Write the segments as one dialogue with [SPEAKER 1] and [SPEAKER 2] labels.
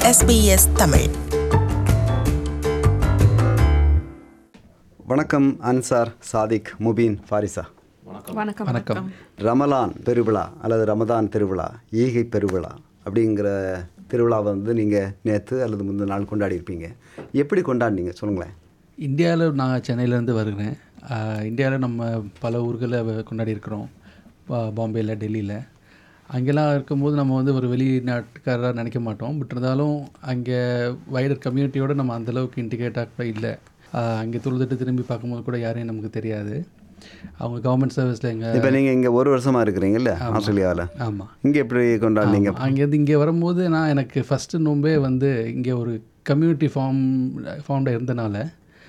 [SPEAKER 1] SBS Tamil.
[SPEAKER 2] வணக்கம் அன்சார், சாதிக், முபீன், ஃபாரிசா.
[SPEAKER 3] வணக்கம்.
[SPEAKER 2] ரமலான் பெருவிழா அல்லது ரமதான் திருவிழா, ஈகை பெருவிழா அப்படிங்கிற திருவிழாவை வந்து நீங்கள் நேற்று அல்லது முந்தின நாள் கொண்டாடி இருப்பீங்க. எப்படி கொண்டாடினீங்க சொல்லுங்களேன்.
[SPEAKER 3] இந்தியாவில் நான் சென்னையிலேருந்து வருகிறேன். இந்தியாவில் நம்ம பல ஊர்களில் கொண்டாடி இருக்கிறோம். பாம்பேயில், டெல்லியில். அங்கெல்லாம் இருக்கும்போது நம்ம வந்து ஒரு வெளிநாட்டுக்காரராக நினைக்க மாட்டோம். பட் இருந்தாலும் அங்கே வைடர் கம்யூனிட்டியோடு நம்ம அந்தளவுக்கு இன்டிகேட்டாக கூட இல்லை. அங்கே தொழுதுட்டு திரும்பி பார்க்கும்போது கூட யாரையும் நமக்கு தெரியாது. அவங்க கவர்மெண்ட் சர்வீஸில் எங்கள்
[SPEAKER 2] இப்போ நீங்கள் இங்கே ஒரு வருஷமாக இருக்கிறீங்கல்ல ஆஸ்திரேலியாவில்.
[SPEAKER 3] ஆமாம்.
[SPEAKER 2] இங்கே எப்படி கொண்டாடினீங்க?
[SPEAKER 3] அங்கேருந்து இங்கே வரும்போது எனக்கு ஃபஸ்ட்டு நோம்பே வந்து இங்கே ஒரு கம்யூனிட்டி ஃபார்ம்டாக இருந்தனால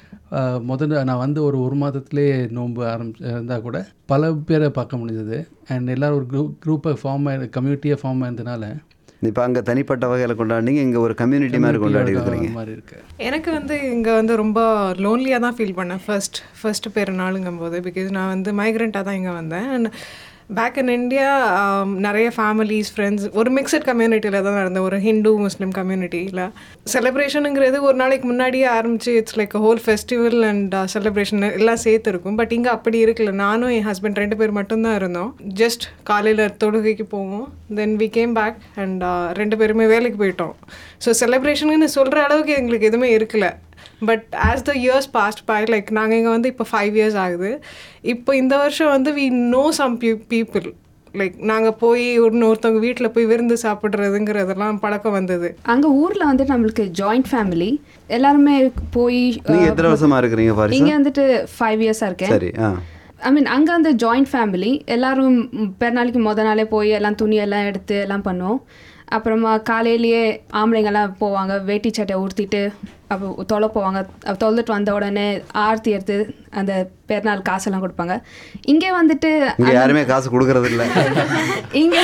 [SPEAKER 3] முதல்ல நான் வந்து ஒரு மாதத்துலேயே நோன்பு இருந்தால் கூட பல பேரை பார்க்க முடிஞ்சது. அண்ட் எல்லோரும் ஒரு குரூப்பை கம்யூனிட்டியாக ஃபார்ம் ஆயிருந்தனால
[SPEAKER 2] இப்போ அங்கே தனிப்பட்ட வகையில் கொண்டாடினீங்க, இங்கே ஒரு கம்யூனிட்டி மாதிரி கொண்டாடி இருக்கிறீங்க
[SPEAKER 3] மாதிரி இருக்கு.
[SPEAKER 4] எனக்கு வந்து இங்கே வந்து ரொம்ப லோன்லியாக தான் ஃபீல் பண்ணேன் ஃபர்ஸ்ட் பெருநாளுங்கும் போது. பிகாஸ் நான் வந்து மைக்ரெண்ட்டாக தான் இங்கே வந்தேன். அண்ட் பேக் இன் இண்டியா நிறைய ஃபேமிலிஸ், ஃப்ரெண்ட்ஸ், ஒரு மிக்சட் கம்யூனிட்டியில் தான் நடந்தேன். ஒரு ஹிந்து முஸ்லீம் கம்யூனிட்டியில் செலிப்ரேஷனுங்கிறது ஒரு நாளைக்கு முன்னாடியே ஆரம்பிச்சு it's like whole festival and celebration எல்லாம் சேர்த்து இருக்கும். பட் இங்கே அப்படி இருக்குல்ல. நானும் என் ஹஸ்பண்ட் 2 பேர் மட்டும்தான் இருந்தோம். ஜஸ்ட் காலையில் தொழுகைக்கு போவோம், then we came back and 2 பேருமே வேலைக்கு போயிட்டோம். ஸோ செலிப்ரேஷனுன்னு சொல்கிற அளவுக்கு எங்களுக்கு எதுவுமே இருக்கல. But as the years passed by, like நாங்கள் இங்கே வந்து இப்போ 5 years ஆகுது. இப்போ இந்த வருஷம் வந்து we know some people. Like நாங்கள் போய் ஒருத்தவங்க வீட்டில் போய் விருந்து சாப்பிட்றதுங்கிறதெல்லாம் பழக்கம் வந்தது.
[SPEAKER 5] அங்கே ஊரில் வந்துட்டு நம்மளுக்கு ஜாயிண்ட் ஃபேமிலி எல்லாருமே போய்.
[SPEAKER 2] நீங்கள் எத்தனை வருஷமாக இருக்கிறீங்க ஃபாரிசா?
[SPEAKER 5] இங்கே வந்துட்டு 5 years இருக்கேன்.
[SPEAKER 2] சரி.
[SPEAKER 5] ஐ மீன் அங்கே அந்த ஜாயிண்ட் ஃபேமிலி எல்லோரும் பெருநாளைக்கு நாளே போய் எல்லாம் துணியெல்லாம் எடுத்து எல்லாம் பண்ணுவோம். அப்புறமா காலையிலேயே ஆம்பளைங்கெல்லாம் போவாங்க, வேட்டி சட்டை உடுத்திட்டு அப்போ தொலை போவாங்க. தொலைட்டு வந்த உடனே ஆர்த்தி எடுத்து அந்த பெருநாள் காசெல்லாம் கொடுப்பாங்க. இங்கே வந்துட்டு
[SPEAKER 2] யாருமே காசு கொடுக்கறது இல்லை
[SPEAKER 5] இங்கே.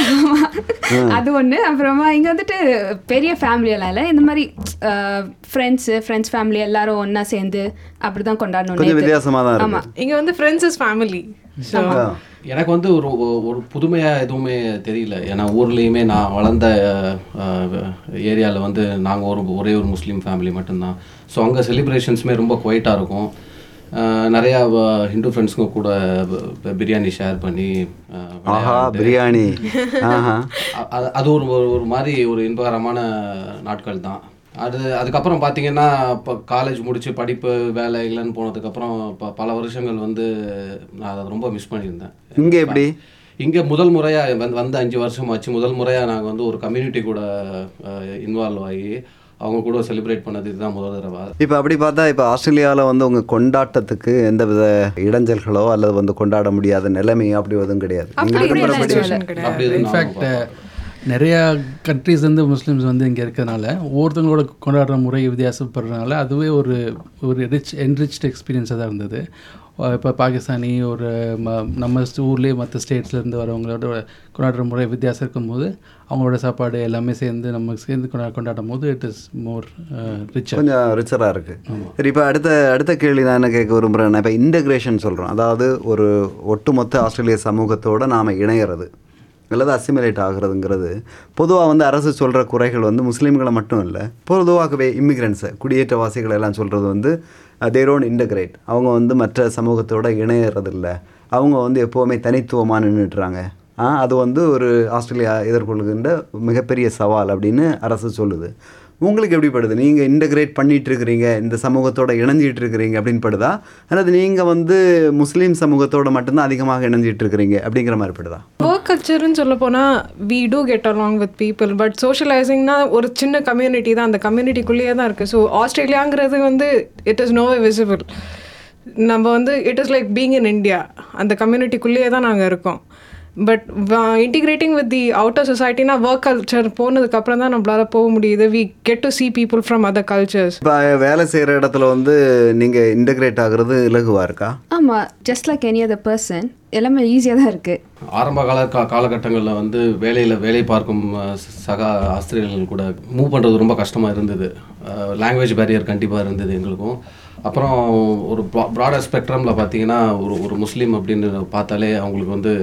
[SPEAKER 5] அது ஒன்று. அப்புறமா இங்கே வந்துட்டு பெரிய ஃபேமிலியெல்லாம் இல்லை, இந்த மாதிரி ஃப்ரெண்ட்ஸ் ஃபேமிலி எல்லாரும் ஒன்றா சேர்ந்து அப்படி தான் கொண்டாடணும்.
[SPEAKER 2] வித்தியாசமாக தான்.
[SPEAKER 5] ஆமாம்,
[SPEAKER 4] இங்கே வந்து ஃப்ரெண்ட்ஸ் இஸ் ஃபேமிலி. ஸோ
[SPEAKER 6] எனக்கு வந்து ஒரு புதுமையாக எதுவுமே தெரியல. ஏன்னா ஊர்லேயுமே நான் வளர்ந்த ஏரியாவில் வந்து நாங்கள் ஒரே ஒரு முஸ்லீம் ஃபேமிலி மட்டும்தான். ஸோ அங்கே செலிப்ரேஷன்ஸுமே ரொம்ப குவைட்டாக இருக்கும். நிறையா ஹிந்து ஃப்ரெண்ட்ஸுங்க கூட பிரியாணி ஷேர் பண்ணி
[SPEAKER 2] பிரியாணி
[SPEAKER 6] அது ஒரு மாதிரி ஒரு இன்பகரமான நாட்கள் தான். அதுக்கப்புறம் பார்த்தீங்கன்னா இப்போ காலேஜ் முடித்து படிப்பு வேலை இல்லைன்னு போனதுக்கப்புறம் இப்போ பல வருஷங்கள் வந்து நான் அதை ரொம்ப மிஸ் பண்ணியிருந்தேன்.
[SPEAKER 2] இங்கே எப்படி?
[SPEAKER 6] இங்கே முதல் முறையாக வந்து 5 வருஷம் ஆச்சு. முதல் முறையாக நாங்கள் வந்து ஒரு கம்யூனிட்டி கூட இன்வால்வ் ஆகி அவங்க கூட செலிப்ரேட் பண்ணது இதுதான் முதல் தடவை.
[SPEAKER 2] இப்போ அப்படி பார்த்தா இப்போ ஆஸ்திரேலியாவில் வந்து உங்கள் கொண்டாட்டத்துக்கு எந்த வித இடைஞ்சல்களோ அல்லது வந்து கொண்டாட முடியாத நிலைமையோ அப்படி எதுவும் கிடையாது.
[SPEAKER 3] இன்ஃபேக்ட் நிறையா கண்ட்ரிஸ் வந்து முஸ்லீம்ஸ் வந்து இங்கே இருக்கிறதுனால ஒவ்வொருத்தவங்களோட கொண்டாடுற முறை வித்தியாசப்படுறதுனால அதுவே ஒரு என்ரிச்ட் எக்ஸ்பீரியன்ஸாக தான் இருந்தது. இப்போ பாகிஸ்தானி நம்ம ஊர்லேயே மற்ற ஸ்டேட்ஸ்லேருந்து வரவங்களோட கொண்டாடுற முறை வித்தியாசம் இருக்கும்போது அவங்களோட சாப்பாடு எல்லாமே சேர்ந்து நம்ம சேர்ந்து கொண்டாடும் போது இட் இஸ் மோர் ரிச்சர், கொஞ்சம்
[SPEAKER 2] ரிச்சராக இருக்குது. சரி, இப்போ அடுத்த கேள்வி நான் என்ன கேட்க விரும்புகிறேன்னா, இப்போ இன்டகிரேஷன் சொல்கிறோம், அதாவது ஒரு ஒட்டுமொத்த ஆஸ்திரேலிய சமூகத்தோடு நாம் இணையிறது அல்லது அசிமிலேட் ஆகிறதுங்கிறது பொதுவாக வந்து அரசு சொல்கிற குறைகள் வந்து முஸ்லீம்களை மட்டும் இல்லை, பொதுவாகவே இமிக்ரெண்ட்ஸை குடியேற்றவாசிகளை எல்லாம் சொல்கிறது வந்து தே டோன்ட் இன்டகிரேட். அவங்க வந்து மற்ற சமூகத்தோடு இணையறதில்லை, அவங்க வந்து எப்போவுமே தனித்துவமாக நின்றுட்டுறாங்க. அது வந்து ஒரு ஆஸ்திரேலியா எதிர்கொள்கின்ற மிகப்பெரிய சவால் அப்படின்னு அரசு சொல்லுது. உங்களுக்கு எப்படி படுது? நீங்கள் இன்டகிரேட் பண்ணிகிட்டு இருக்கிறீங்க, இந்த சமூகத்தோடு இணைஞ்சிட்டு இருக்கிறீங்க அப்படின்னு படுதா, அல்லது நீங்கள் வந்து முஸ்லீம் சமூகத்தோடு மட்டும்தான் அதிகமாக இணைஞ்சிட்டு இருக்கிறீங்க அப்படிங்கிற மாதிரி படுதா?
[SPEAKER 4] ஒர்க் கல்ச்சர்னு சொல்ல போனால் we do get along with people. But சோஷியலைசிங்னா ஒரு சின்ன கம்யூனிட்டி தான், அந்த கம்யூனிட்டிக்குள்ளேயே தான் இருக்குது. ஸோ ஆஸ்திரேலியாங்கிறது வந்து இட் இஸ் நோவே விசிபிள். நம்ம வந்து it is like being in India, அந்த கம்யூனிட்டிக்குள்ளேயே தான் நாங்கள் இருக்கோம். But integrating with the outer சொசைட்டினா ஒர்க் கல்ச்சர் போனதுக்கப்புறம் தான் நம்மளால போக முடியுது. We get to see people from other cultures.
[SPEAKER 2] இப்போ வேலை செய்கிற இடத்துல வந்து நீங்கள் இன்டகிரேட் ஆகிறது இலகுவாக இருக்கா?
[SPEAKER 5] ஆமாம், just like any other person எல்லாமே ஈஸியாக தான் இருக்குது.
[SPEAKER 6] ஆரம்ப காலகட்டங்களில் வந்து வேலை பார்க்கும் சக ஆஸ்திரேலியர்கள் கூட மூவ் பண்ணுறது ரொம்ப கஷ்டமாக இருந்தது. லாங்குவேஜ் பேரியர் கண்டிப்பாக இருந்தது எங்களுக்கும். அப்புறம் ஒரு ப்ராடர் ஸ்பெக்ட்ரமில் பார்த்தீங்கன்னா ஒரு முஸ்லீம் அப்படின்னு பார்த்தாலே அவங்களுக்கு வந்து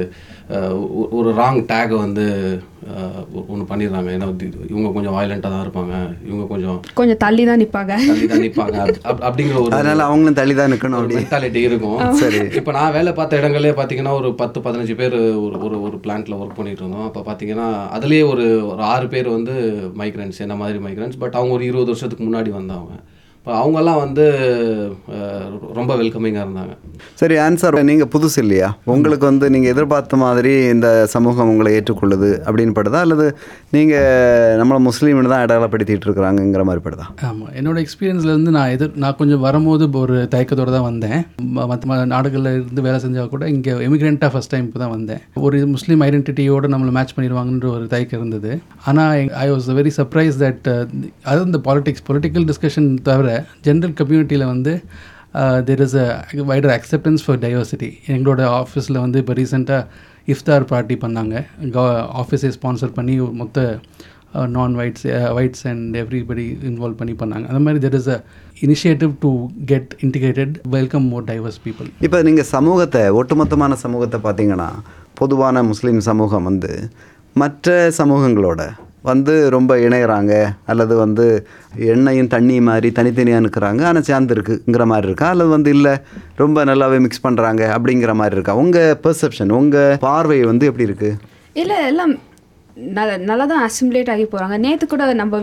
[SPEAKER 6] ஒரு ராங் டேகை வந்து ஒன்று பண்ணிடுறாங்க. ஏன்னா இவங்க கொஞ்சம் வயலண்ட்டாக தான் இருப்பாங்க, இவங்க கொஞ்சம்
[SPEAKER 5] தள்ளி தான் நிற்பாங்க
[SPEAKER 6] அப்படிங்கிற ஒரு
[SPEAKER 2] அதனால அவங்களும் தள்ளி தான் நிற்கணும் அப்படி
[SPEAKER 6] மென்டாலிட்டி இருக்கும்.
[SPEAKER 2] சரி.
[SPEAKER 6] இப்போ நான் வேலை பார்த்த இடங்களே பார்த்தீங்கன்னா ஒரு 10-15 பேர் ஒரு பிளான்ட்டில் ஒர்க் பண்ணிட்டு இருந்தோம். அப்போ பார்த்தீங்கன்னா அதுலேயே ஒரு 6 பேர் வந்து மைக்ரன்ஸ், என்ன மாதிரி மைக்ரன்ஸ், பட் அவங்க ஒரு 20 வருஷத்துக்கு முன்னாடி வந்தவங்க. இப்போ அவங்கெல்லாம் வந்து ரொம்ப வெல்கமிங்காக இருந்தாங்க.
[SPEAKER 2] சரி, ஆன்சர் நீங்கள் புதுசு இல்லையா, உங்களுக்கு வந்து நீங்கள் எதிர்பார்த்த மாதிரி இந்த சமூகம் உங்களை ஏற்றுக்கொள்ளுது அப்படின்னு படுதா, அல்லது நீங்கள் நம்மளை முஸ்லீம்னு தான் அடையாளப்படுத்திட்டு இருக்கிறாங்கங்கிற மாதிரி படுதா?
[SPEAKER 3] ஆமாம், என்னோடய எக்ஸ்பீரியன்ஸில் வந்து நான் கொஞ்சம் வரும்போது ஒரு தயக்கத்தோடு தான் வந்தேன். மற்ற நாடுகளில் இருந்து வேலை செஞ்சால் கூட இங்கே எமிக்ரெண்ட்டாக ஃபஸ்ட் டைம் இப்போ தான் வந்தேன். ஒரு முஸ்லீம் ஐடென்டிட்டியோடு நம்மளை மேட்ச் பண்ணிடுவாங்கன்ற ஒரு தயக்கம் இருந்தது. ஆனால் I was very surprise that அது இந்த பொலிட்டிக்கல் டிஸ்கஷன் தவிர ஜென்ரல் கம்யூனிட்டியில் வந்து there is a wider acceptance for diversity. எங்களோட ஆஃபீஸில் வந்து இப்போ ரீசெண்டாக இஃப்தார் பார்ட்டி பண்ணாங்க, ஆஃபீஸை ஸ்பான்சர் பண்ணி மொத்த நான் ஒயிட்ஸ் அண்ட் எவ்ரிபடி இன்வால்வ் பண்ணாங்க. அந்த மாதிரி there is a initiative to get integrated, welcome more diverse people.
[SPEAKER 2] இப்போ நீங்கள் சமூகத்தை, ஒட்டுமொத்தமான சமூகத்தை பார்த்தீங்கன்னா, பொதுவான முஸ்லீம் சமூகம் வந்து மற்ற சமூகங்களோட வந்து ரொம்ப இணைகிறாங்க, அல்லது வந்து எண்ணெயும் தண்ணி மாதிரி தனித்தனியாக நிற்கிறாங்க ஆனால் சேர்ந்து இருக்குங்கிற மாதிரி இருக்கா, அல்லது வந்து இல்லை ரொம்ப நல்லாவே மிக்ஸ் பண்ணுறாங்க அப்படிங்கிற மாதிரி இருக்கா? உங்கள் பெர்செப்ஷன், உங்கள் பார்வை வந்து எப்படி இருக்குது?
[SPEAKER 5] இல்லை, எல்லாம் நல்லா தான் அசிமுலேட் ஆகி போகிறாங்க. நேற்று கூட நம்ம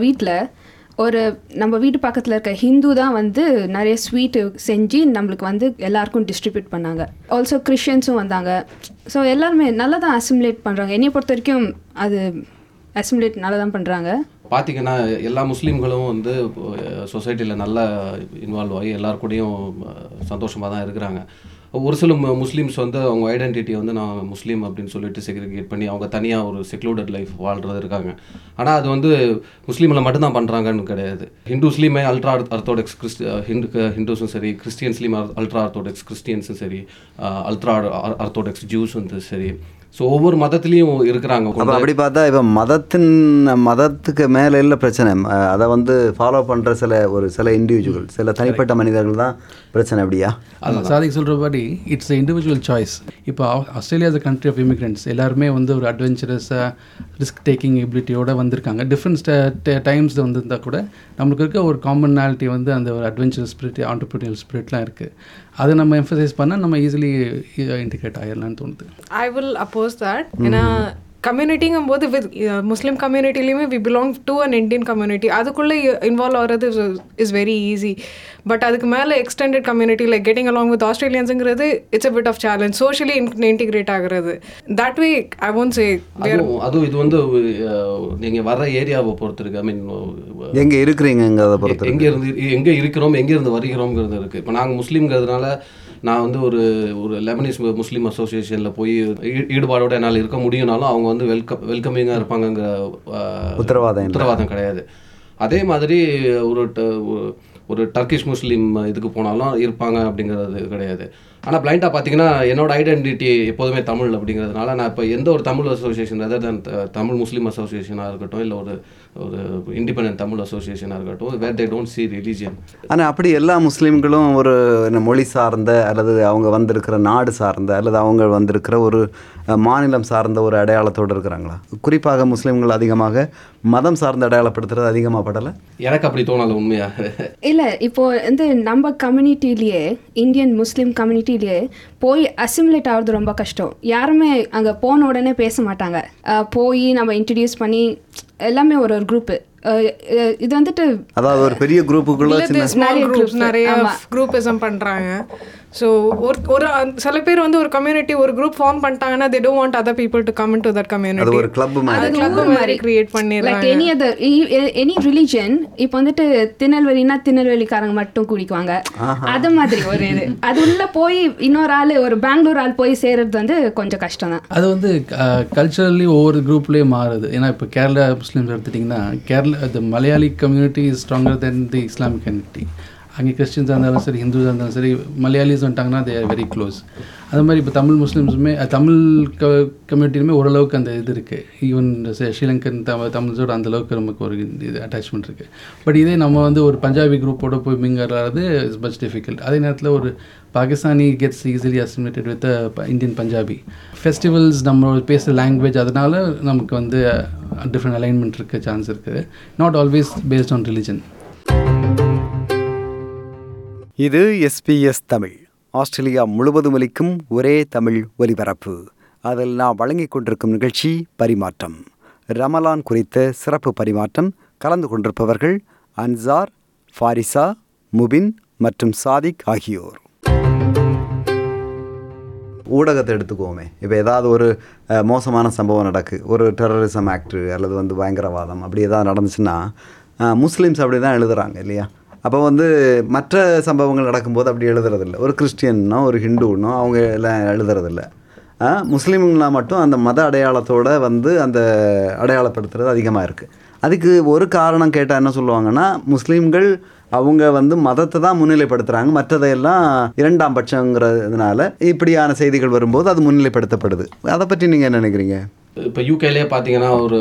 [SPEAKER 5] வீட்டு பக்கத்தில் இருக்க ஹிந்து தான் வந்து நிறைய ஸ்வீட்டு செஞ்சு நம்மளுக்கு வந்து எல்லாருக்கும் டிஸ்ட்ரிபியூட் பண்ணாங்க. ஆல்சோ கிறிஸ்டியன்ஸும் வந்தாங்க. ஸோ எல்லாருமே நல்லா தான் அசிமுலேட் பண்ணுறாங்க. என்னையை பொறுத்த வரைக்கும் அது அசிமுலேட் நல்லா தான் பண்ணுறாங்க.
[SPEAKER 6] பார்த்திங்கன்னா எல்லா முஸ்லீம்களும் வந்து சொசைட்டியில் நல்லா இன்வால்வ் ஆகி எல்லாருக்கூடையும் சந்தோஷமாக தான் இருக்கிறாங்க. ஒரு சில முஸ்லீம்ஸ் வந்து அவங்க ஐடென்டிட்டி வந்து நான் முஸ்லீம் அப்படின்னு சொல்லிட்டு செக்ரிகேட் பண்ணி அவங்க தனியாக ஒரு செக்லூடட் லைஃப் வாழ்கிறது இருக்காங்க. ஆனால் அது வந்து முஸ்லீமில் மட்டும்தான் பண்ணுறாங்கன்னு கிடையாது. ஹிந்துஸ்லீமே அல்ட்ரா ஆர்த்தோடாக்ஸ் ஹிந்துஸும் சரி, கிறிஸ்டியன்ஸ்லீம் அல்ட்ரா ஆர்த்தோடாக்ஸ் கிறிஸ்டியன்ஸும் சரி, அல்ட்ரா ஆர்த்தோடாக்ஸ் ஜூஸ் வந்து சரி. ஸோ ஒவ்வொரு மதத்துலேயும் இருக்கிறாங்க.
[SPEAKER 2] அப்படி பார்த்தா இப்போ மதத்துக்கு மேலே இல்லை பிரச்சனை, அதை வந்து ஃபாலோ பண்ணுற சில இண்டிவிஜுவல், சில தனிப்பட்ட மனிதர்கள் தான் பிரச்சனை. அப்படியா?
[SPEAKER 3] சாதிக்கு சொல்கிறபடி இட்ஸ் எ இண்டிவிஜுவல் சாய்ஸ். இப்போ Australia is a country of immigrants. எல்லாருமே வந்து ஒரு அட்வென்ச்சரஸாக ரிஸ்க் டேக்கிங் எபிலிட்டியோடு வந்திருக்காங்க. டிஃப்ரெண்ட் டைம்ஸ் வந்திருந்தால் கூட நம்மளுக்கு இருக்க ஒரு காமனாலிட்டி வந்து அந்த ஒரு அட்வென்ச்சரஸ் ஸ்பிரிட், ஆண்டர்பிரினியல் ஸ்பிரிட்லாம் இருக்குது. அதை நம்ம எம்ஃபசைஸ் பண்ணால் நம்ம ஈஸிலி இன்டிகேட் ஆகிடலான்னு தோணுது.
[SPEAKER 4] I will oppose that. ஏன்னா கம்யூனிட்டிங்கும் போது முஸ்லீம் கம்யூனிட்டிலையுமே we belong to an Indian community, அதுக்குள்ளே இன்வால்வ் ஆகிறது இஸ் வெரி ஈஸி. பட் அதுக்கு மேலே extended community like getting along with ஆஸ்திரேலியன்ஸுங்கிறது it's a bit of challenge. Socially integrate ஆகிறது that way I won't say.
[SPEAKER 6] அதுவும் இது வந்து நீங்கள் வர்ற ஏரியாவை பொறுத்து இருக்குது. ஐ மீன்
[SPEAKER 2] எங்கே இருக்கிறீங்கிறத பொறுத்து,
[SPEAKER 6] எங்கே இருக்கிறோம், எங்கேருந்து வருகிறோங்கிறது இருக்குது. இப்போ நாங்கள் முஸ்லீம்ங்கிறதுனால நான் வந்து ஒரு லெபனீஸ் முஸ்லீம் அசோசியேஷனில் போய் ஈடுபாடோடு என்னால் இருக்க முடியும்னாலும் அவங்க வந்து வெல்கமிங்காக இருப்பாங்கங்கிற உத்தரவாதம் கிடையாது. அதே மாதிரி ஒரு டர்க்கிஷ் முஸ்லீம் இதுக்கு போனாலும் இருப்பாங்க அப்படிங்கிறது கிடையாது. ஆனால் பிளைண்டாக பார்த்தீங்கன்னா என்னோட ஐடென்டிட்டி எப்போதுமே தமிழ் அப்படிங்கிறதுனால நான் இப்போ எந்த ஒரு Tamil association, other than Tamil Muslim அசோசியேஷனாக இருக்கட்டும், இல்லை ஒரு இண்டிபெண்டன்ட் தமிழ் அசோசியேஷனாக இருக்கட்டும், where they don't see religion.
[SPEAKER 2] ஆனால் அப்படி எல்லா முஸ்லீம்களும் ஒரு மொழி சார்ந்த, அல்லது அவங்க வந்திருக்கிற நாடு சார்ந்த, அல்லது அவங்க வந்திருக்கிற ஒரு மாநிலம் சார்ந்த ஒரு அடையாளத்தோடு இருக்கிறாங்களா? குறிப்பாக முஸ்லீம்கள் அதிகமாக மதம் சார்ந்த அடையாளப்படுத்துறது அதிகமாக படலை?
[SPEAKER 6] எனக்கு அப்படி தோணலை உண்மையாக.
[SPEAKER 5] இல்லை, இப்போது வந்து நம்ம கம்யூனிட்டிலேயே, இந்தியன் முஸ்லீம் கம்யூனிட்டிலேயே போய் அசிமுலேட் ஆகிறது ரொம்ப கஷ்டம். யாருமே அங்கே போன உடனே பேச மாட்டாங்க. போய் நம்ம இன்ட்ரடியூஸ் பண்ணி எல்லாமே ஒரு குரூப்பு. இது வந்துட்டு
[SPEAKER 2] அதாவது ஒரு பெரிய குரூப்புக்குள்ள
[SPEAKER 4] நிறைய குரூப்பிசம் பண்ணுறாங்க. ஸோ ஒரு சில பேர் வந்து ஒரு கம்யூனிட்டி, ஒரு குரூப் ஃபார்ம் பண்ணிட்டாங்கன்னா they don't want other people to come into that community.
[SPEAKER 2] அது ஒரு கிளப்
[SPEAKER 4] மாதிரி கிரியேட் பண்ணிடுறாங்க.
[SPEAKER 5] எனி ரிலிஜன் இப்போ வந்துட்டு திருநெல்வேலிக்காரங்க மட்டும் குடிக்குவாங்க, அது மாதிரி ஒரு இது. அது உள்ள போய் இன்னொரு ஆள், ஒரு பெங்களூர் ஆள் போய் சேர்றது வந்து கொஞ்சம் கஷ்டம் தான்.
[SPEAKER 3] அது வந்து கல்ச்சரலி ஒவ்வொரு குரூப்லேயும் மாறுது. ஏன்னா இப்போ கேரளா முஸ்லீம்ஸ் எடுத்துட்டிங்கன்னா, Kerala the Malayali community is stronger than the Islamic community. அங்கே கிறிஸ்டின்ஸாக இருந்தாலும் சரி, ஹிந்துஸாக இருந்தாலும் சரி, மலையாளிஸ் வந்துட்டாங்கன்னா தே ஆர் வெரி க்ளோஸ். அது மாதிரி இப்போ தமிழ் முஸ்லீம்ஸுமே தமிழ் கம்யூனிட்டிலுமே ஓரளவுக்கு அந்த இது இருக்குது. ஈவன் ஸ்ரீலங்கன் தமிழ்ஸோட அந்தளவுக்கு நமக்கு ஒரு இது அட்டாச்மெண்ட் இருக்குது. பட் இதே நம்ம வந்து ஒரு பஞ்சாபி குரூப்போட போய் மிங்கறது இஸ் மச் டிஃபிகல்ட். அதே நேரத்தில் ஒரு Pakistani gets easily assimilated with Indian Punjabi. Festivals நம்ம பேசுகிற லாங்குவேஜ், அதனால் நமக்கு வந்து டிஃப்ரெண்ட் அலைன்மெண்ட் இருக்க சான்ஸ் இருக்குது. Not always based on religion.
[SPEAKER 2] இது SBS தமிழ், ஆஸ்திரேலியா முழுவதும் ஒலிக்கும் ஒரே தமிழ் ஒலிபரப்பு. அதில் நான் வழங்கிக் கொண்டிருக்கும் நிகழ்ச்சி பரிமாற்றம். ரமலான் குறித்த சிறப்பு பரிமாற்றம். கலந்து கொண்டிருப்பவர்கள் அன்சார், ஃபாரிசா, முபின் மற்றும் சாதிக் ஆகியோர். ஊடகத்தை எடுத்துக்கோமே, இப்போ ஏதாவது ஒரு மோசமான சம்பவம் நடக்கு, ஒரு டெரரிசம் ஆக்ட் அல்லது வந்து பயங்கரவாதம் அப்படி ஏதாவது நடந்துச்சுன்னா முஸ்லீம்ஸ் அப்படி தான் எழுதுகிறாங்க இல்லையா? அப்போ வந்து மற்ற சம்பவங்கள் நடக்கும்போது அப்படி எழுதுறதில்ல. ஒரு கிறிஸ்டியன்னோ ஒரு ஹிந்துன்னோ அவங்க எல்லாம் எழுதுறதில்ல. முஸ்லீம்லாம் மட்டும் அந்த மத அடையாளத்தோடு வந்து அந்த அடையாளப்படுத்துறது அதிகமாக இருக்குது. அதுக்கு ஒரு காரணம் கேட்டால் என்ன சொல்லுவாங்கன்னா, முஸ்லீம்கள் அவங்க வந்து மதத்தை தான் முன்னிலைப்படுத்துகிறாங்க, மற்றதையெல்லாம் இரண்டாம் பட்சங்கிறதுனால இப்படியான செய்திகள் வரும்போது அது முன்னிலைப்படுத்தப்படுது. அதை பற்றி நீங்கள் என்ன நினைக்கிறீங்க?
[SPEAKER 6] இப்போ யூகேலே பார்த்தீங்கன்னா ஒரு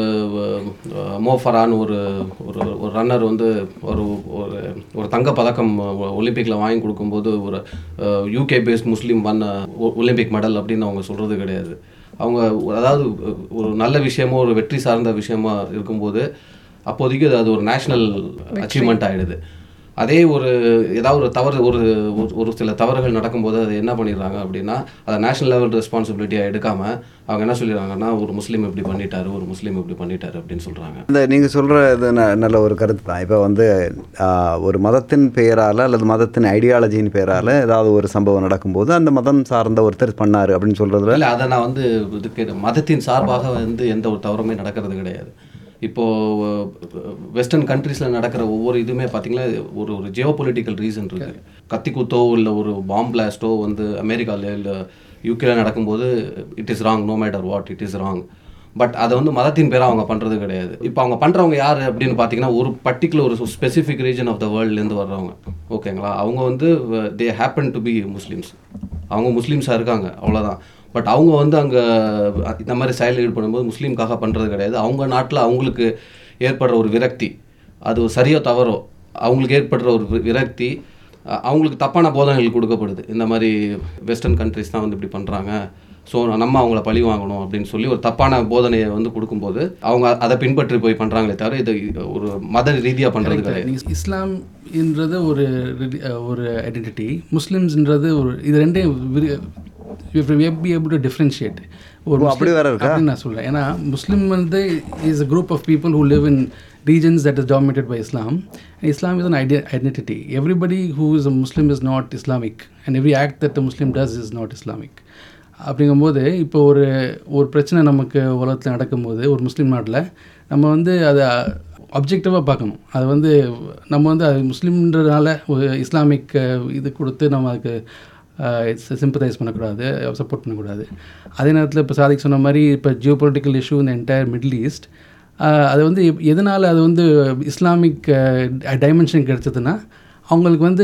[SPEAKER 6] மோஃபரான் ஒரு ஒரு ரன்னர் வந்து ஒரு ஒரு தங்க பதக்கம் ஒலிம்பிக்கில் வாங்கி கொடுக்கும்போது ஒரு UK based Muslim Olympic medal அப்படின்னு அவங்க சொல்கிறது கிடையாது. அவங்க அதாவது ஒரு நல்ல விஷயமோ ஒரு வெற்றி சார்ந்த விஷயமா இருக்கும்போது அப்போதைக்கு அது ஒரு நேஷ்னல் அச்சீவ்மெண்ட் ஆகிடுது. அதே ஒரு ஏதாவது ஒரு தவறு ஒரு சில தவறுகள் நடக்கும்போது அது என்ன பண்ணிடுறாங்க அப்படின்னா, அதை நேஷனல் லெவல் ரெஸ்பான்சிபிலிட்டியாக எடுக்காமல் அவங்க என்ன சொல்லிடுறாங்கன்னா, ஒரு முஸ்லீம் இப்படி பண்ணிட்டாரு, ஒரு முஸ்லீம் இப்படி பண்ணிட்டாரு அப்படின்னு சொல்கிறாங்க.
[SPEAKER 2] இந்த நீங்கள் சொல்கிற இது நல்ல ஒரு கருத்து தான். இப்போ வந்து ஒரு மதத்தின் பெயரால் அல்லது மதத்தின் ஐடியாலஜியின் பெயரால் ஏதாவது ஒரு சம்பவம் நடக்கும்போது அந்த மதம் சார்ந்த ஒருத்தர் பண்ணார் அப்படின்னு சொல்கிறதுல
[SPEAKER 6] இல்லை, அதை நான் வந்து இதுக்கு மதத்தின் சார்பாக வந்து எந்த ஒரு தவறுமே நடக்கிறது கிடையாது. இப்போது வெஸ்டர்ன் கண்ட்ரீஸில் நடக்கிற ஒவ்வொரு இதுவுமே பார்த்திங்கன்னா ஒரு ஜியோ பொலிட்டிக்கல் ரீசன் இருக்குது. கத்தி குத்தோ இல்லை ஒரு பாம் பிளாஸ்ட்டோ வந்து அமெரிக்காவில் இல்லை யூகேல நடக்கும்போது it is wrong, no matter what, it is wrong. But அதை வந்து மதத்தின் பேராக அவங்க பண்ணுறது கிடையாது. இப்போ அவங்க பண்ணுறவங்க யார் அப்படின்னு பார்த்தீங்கன்னா, ஒரு பர்டிகுலர் ஒரு ஸ்பெசிஃபிக் ரீஜன் ஆஃப் த வேர்ல்ட்லேருந்து வர்றவங்க, ஓகேங்களா? அவங்க வந்து they happen to be Muslims, அவங்க முஸ்லீம்ஸாக இருக்காங்க, அவ்வளோதான். பட் அவங்க வந்து அங்கே இந்த மாதிரி செயலில் ஈடுபடும்போது முஸ்லீம்காக பண்ணுறது கிடையாது. அவங்க நாட்டில் அவங்களுக்கு ஏற்படுற ஒரு விரக்தி, அது சரியோ தவறோ அவங்களுக்கு ஏற்படுற ஒரு விரக்தி, அவங்களுக்கு தப்பான போதனைகள் கொடுக்கப்படுது. இந்த மாதிரி வெஸ்டர்ன் கண்ட்ரிஸ் தான் வந்து இப்படி பண்ணுறாங்க, ஸோ நம்ம அவங்கள பழி வாங்கணும் அப்படின்னு சொல்லி ஒரு தப்பான போதனையை வந்து கொடுக்கும்போது அவங்க அதை பின்பற்றி போய் பண்ணுறாங்களே தவிர இது ஒரு மத ரீதியாக பண்ணுறது கிடையாது.
[SPEAKER 3] இஸ்லாம்ன்றது ஒரு ஐடென்டிட்டி, முஸ்லீம்ஸ்ன்றது ஒரு, இது ரெண்டையும் you have to be able to differentiate. ஒரு அப்படி வேற இருக்கா அப்படின்னு நான் சொல்கிறேன். ஏன்னா முஸ்லீம் வந்து is a group of people who live in regions that is dominated by Islam. And Islam is an identity. Everybody who is a Muslim is not Islamic, and every act that a Muslim does is not Islamic. அப்படிங்கும்போது இப்போ ஒரு பிரச்சனை நமக்கு உலகத்தில் நடக்கும்போது ஒரு முஸ்லீம் நாட்டில் நம்ம வந்து அதை அப்ஜெக்டிவாக பார்க்கணும். அது வந்து நம்ம வந்து அது முஸ்லீம்ன்றதுனால ஒரு இஸ்லாமிக் இது கொடுத்து நம்ம அதுக்கு சிம்பத்தைஸ் பண்ணக்கூடாது, சப்போர்ட் பண்ணக்கூடாது. அதே நேரத்தில் இப்போ சாதிக் சொன்ன மாதிரி இப்போ ஜியோ பொலிட்டிக்கல் இஷ்யூ இந்த என்டையர் மிடில் ஈஸ்ட், அது வந்து எதனால் அது வந்து இஸ்லாமிக் டைமென்ஷன் கிடச்சதுன்னா, அவங்களுக்கு வந்து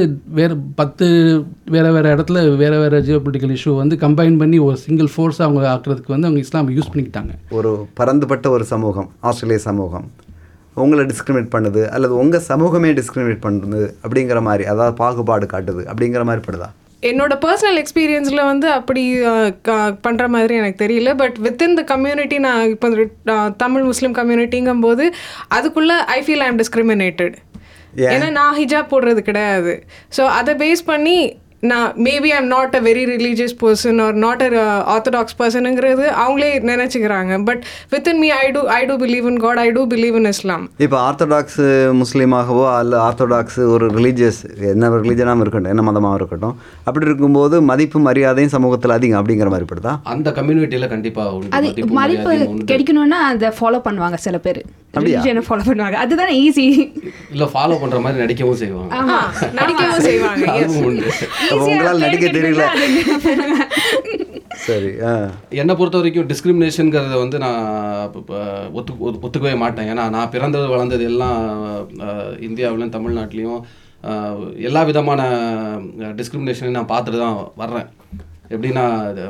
[SPEAKER 3] வேறு இடத்துல வேறு ஜியோ பொலிட்டிக்கல் இஷ்யூ வந்து கம்பைன் பண்ணி ஒரு சிங்கிள் ஃபோர்ஸாக அவங்க ஆக்குறதுக்கு வந்து அவங்க இஸ்லாம் யூஸ் பண்ணிக்கிட்டாங்க.
[SPEAKER 2] ஒரு பரந்துபட்ட ஒரு சமூகம், ஆஸ்திரேலிய சமூகம் உங்களை டிஸ்கிரிமினேட் பண்ணுது அல்லது உங்கள் சமூகமே டிஸ்கிரிமினேட் பண்ணுது அப்படிங்கிற மாதிரி, அதாவது பாகுபாடு காட்டுது அப்படிங்கிற மாதிரி படுதா?
[SPEAKER 4] என்னோட பர்சனல் எக்ஸ்பீரியன்ஸில் வந்து அப்படி பண்ணுற மாதிரி எனக்கு தெரியல. பட் வித்தின் த கம்யூனிட்டி, நான் இப்போ தமிழ் முஸ்லீம் கம்யூனிட்டிங்கும் போது அதுக்குள்ளே I feel I am discriminated. ஏன்னா நான் ஹிஜாப் போடுறது கிடையாது. ஸோ அதை பேஸ் பண்ணி நான் maybe I'm not a very religious person or not a orthodox பர்சனுங்கிறது அவங்களே நினச்சிக்கிறாங்க. But within me I do believe in God, I do believe in Islam.
[SPEAKER 2] இப்போ ஆர்த்தடாக்ஸ் முஸ்லீமாகவோ அல்ல ஆர்த்தடாக்ஸ் ஒரு ரிலீஜியஸ் என்ன ரிலீஜனாகவும் இருக்கட்டும், என்ன மதமாக இருக்கட்டும், அப்படி இருக்கும்போது மதிப்பு மரியாதையும் சமூகத்தில் அதிகம் அப்படிங்கிற மாதிரி படுதா?
[SPEAKER 6] அந்த கம்யூனிட்டியில் கண்டிப்பாக
[SPEAKER 5] அது மதிப்பு கிடைக்கணும்னா அதை ஃபாலோ பண்ணுவாங்க. சில பேர் ரிலிஜனை ஃபாலோ பண்ணுவாங்க, அதுதானே ஈஸி. இல்லை, ஃபாலோ பண்ணுற மாதிரி நடிக்கவும் செய்வாங்க.
[SPEAKER 2] உங்களால் நடிக்க தெரியல. சரி,
[SPEAKER 6] என்னை பொறுத்த வரைக்கும் டிஸ்கிரிமினேஷனுங்கிறத வந்து நான் ஒத்துக்கவே மாட்டேன். ஏன்னா நான் பிறந்தது வளர்ந்தது எல்லாம் இந்தியாவிலும் தமிழ்நாட்டிலையும் எல்லா விதமான டிஸ்கிரிமினேஷனையும் நான் பார்த்துட்டு தான் வர்றேன். எப்படின்னா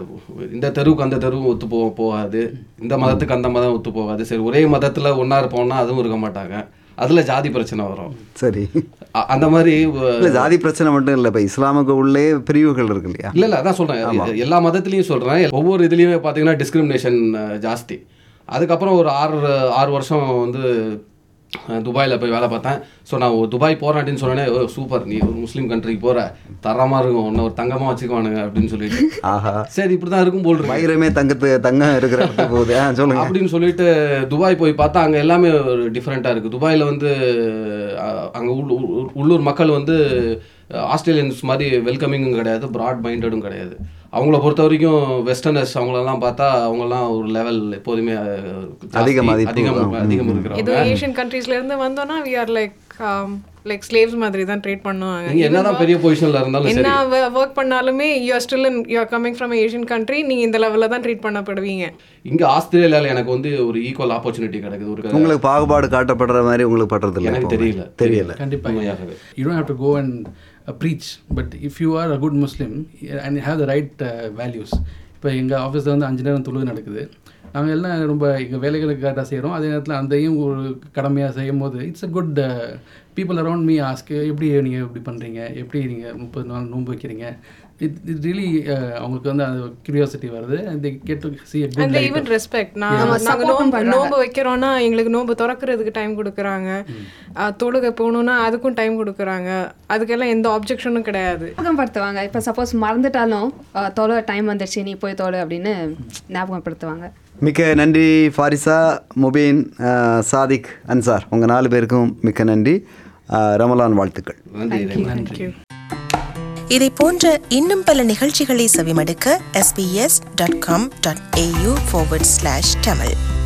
[SPEAKER 6] இந்த தெருவுக்கு அந்த தெருவும் ஒத்து போகாது, இந்த மதத்துக்கு அந்த மதம் ஒத்து போகாது. சரி, ஒரே மதத்தில் ஒன்றா இருப்போம்னா அதுவும் இருக்க மாட்டாங்க, அதில் ஜாதி பிரச்சனை வரும்.
[SPEAKER 2] சரி,
[SPEAKER 6] அந்த மாதிரி
[SPEAKER 2] ஜாதி பிரச்சனை மட்டும் இல்லை, இப்போ இஸ்லாமுக்கு உள்ளே பிரிவுகள் இருக்கு இல்லையா?
[SPEAKER 6] இல்லை அதான் சொல்கிறேன், எல்லா மதத்துலேயும் சொல்கிறேன். ஒவ்வொரு இதுலேயுமே பார்த்தீங்கன்னா டிஸ்கிரிமினேஷன் ஜாஸ்தி. அதுக்கப்புறம் ஒரு 6 வருஷம் வந்து துபாயில் போய் வேலை பார்த்தேன். ஸோ நான் துபாய் போகிறேன் அப்படின்னு சொன்னேனே, சூப்பர், நீ ஒரு முஸ்லீம் கண்ட்ரிக்கு போகிற, தரமாக இருக்கும், ஒன்று ஒரு தங்கமாக வச்சுக்குவானுங்க அப்படின்னு சொல்லிட்டு,
[SPEAKER 2] ஆஹா
[SPEAKER 6] சரி இப்படி தான் இருக்கும் போல்
[SPEAKER 2] வைரமே தங்கம் இருக்கிற போகுது சொல்லுங்க
[SPEAKER 6] அப்படின்னு சொல்லிட்டு துபாய் போய் பார்த்தா அங்கே எல்லாமே ஒரு டிஃப்ரெண்ட்டாக இருக்குது. துபாயில் வந்து அங்கே உள்ளூர் மக்கள் வந்து ஆஸ்திரேலியன்ஸ் மாதிரி வெல்கமிங்கும் கிடையாது, ப்ராட் மைண்டடும் கிடையாது. அவங்கள பொறுத்த வரைக்கும் வெஸ்டர்னர்ஸ் அவங்களெல்லாம் பார்த்தா அவங்கெல்லாம் ஒரு லெவல் எப்போதுமே அதிகம் இருக்கிறாங்க.
[SPEAKER 4] இது ஏஷியன் கண்ட்ரீஸ்லேருந்து வந்தோன்னா we are like slaves மாதிரி தான் ட்ரீட் பண்ணுவாங்க.
[SPEAKER 6] நீங்கள் என்னதான் பெரிய பொசிஷனில் இருந்தாலும்
[SPEAKER 4] என்ன ஒர்க் பண்ணாலுமே you are coming from an Asian country, நீங்கள் இந்த லெவலில் தான் ட்ரீட் பண்ணப்படுவீங்க.
[SPEAKER 6] இங்கே ஆஸ்திரேலியாவில் எனக்கு வந்து ஒரு ஈக்குவல் ஆப்பர்ச்சுனிட்டி கிடைக்குது.
[SPEAKER 2] உங்களுக்கு பாகுபாடு காட்டப்படுற மாதிரி உங்களுக்கு படுறது இல்லை?
[SPEAKER 6] எனக்கு தெரியல.
[SPEAKER 3] கண்டிப்பாக you don't have to go and preach, but if you are a good Muslim and you have the right values. இப்போ எங்கள் ஆஃபீஸில் வந்து 5 நேரம் தொழுகை நடக்குது. நாங்கள் எல்லாம் ரொம்ப எங்கள் வேலைகளுக்கு கரெக்டாக செய்கிறோம், அதே நேரத்தில் அதையும் ஒரு கடமையாக செய்யும் போது it's a good people around me ask, எப்படி நீங்கள் இப்படி பண்ணுறீங்க, எப்படி நீங்கள் 30 நாள் நோன்பு வைக்கிறீங்க. இட் ரியலி அவங்களுக்கு வந்து அந்த கியூரியாசிட்டி வருது. they get to see a good light.
[SPEAKER 4] And even respect. நாங்கள் நோன்பு வைக்கிறோன்னா எங்களுக்கு நோன்பு திறக்கிறதுக்கு டைம் கொடுக்குறாங்க, தொழுகை போகணுன்னா அதுக்கும் டைம் கொடுக்குறாங்க, அதுக்கெல்லாம் எந்த ஆப்ஜெக்ஷனும் கிடையாது.
[SPEAKER 5] ஞாபகப்படுத்துவாங்க. இப்போ சப்போஸ் மறந்துட்டாலும் தொழு டைம் வந்துடுச்சு நீ போய் தொழு அப்படின்னு ஞாபகப்படுத்துவாங்க.
[SPEAKER 2] மிக்க நன்றி ஃபாரிசா, முபீன், சாதிக், அன்சார், உங்கள் 4 பேருக்கும் மிக்க நன்றி. ரமலான் வாழ்த்துக்கள்.
[SPEAKER 6] நன்றி.
[SPEAKER 1] இதை போன்ற இன்னும் பல நிகழ்ச்சிகளை செவிமடுக்க sbs.com.au/tamil